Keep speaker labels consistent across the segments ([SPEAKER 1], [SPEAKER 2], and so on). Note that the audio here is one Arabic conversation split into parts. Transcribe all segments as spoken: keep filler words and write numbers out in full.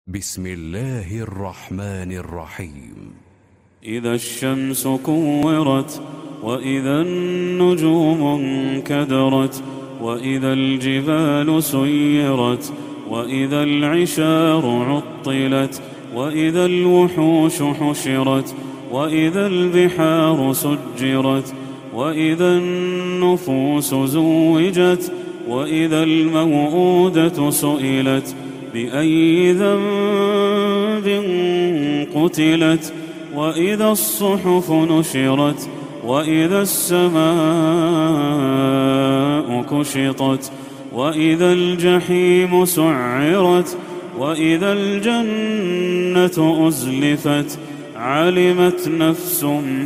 [SPEAKER 1] بسم الله الرحمن الرحيم.
[SPEAKER 2] إذا الشمس كورت، وإذا النجوم انكدرت، وإذا الجبال سيرت، وإذا العشار عطلت، وإذا الوحوش حشرت، وإذا البحار سجرت، وإذا النفوس زوجت، وإذا الموءودة سئلت بأي ذنب قتلت، وإذا الصحف نشرت، وإذا السماء كشطت، وإذا الجحيم سعرت، وإذا الجنة أزلفت، علمت نفس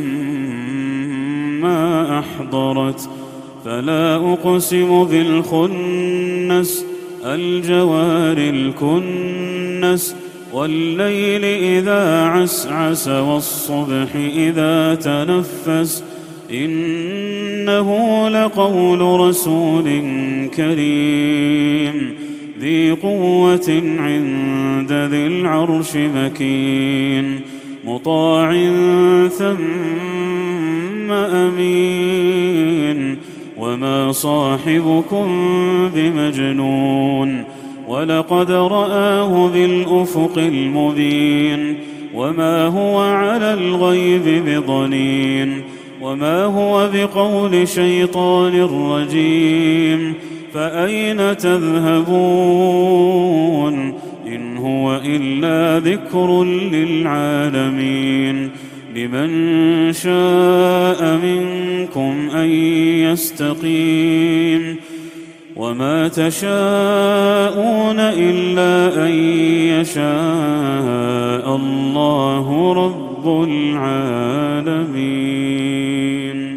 [SPEAKER 2] ما أحضرت. فلا أقسم بالخنس، الجوار الكنس، والليل إذا عسعس، والصبح إذا تنفس، إنه لقول رسول كريم ذي قوة عند ذي العرش مكين، مطاع ثم أمين. وما صاحبكم بمجنون، ولقد رآه بالأفق المبين. وما هو على الغيب بضنين، وما هو بقول شيطان رجيم. فأين تذهبون؟ إن هو إلا ذكر للعالمين. لمن شاء منكم أن يستقيم، وما تشاءون إلا أن يشاء الله رب العالمين.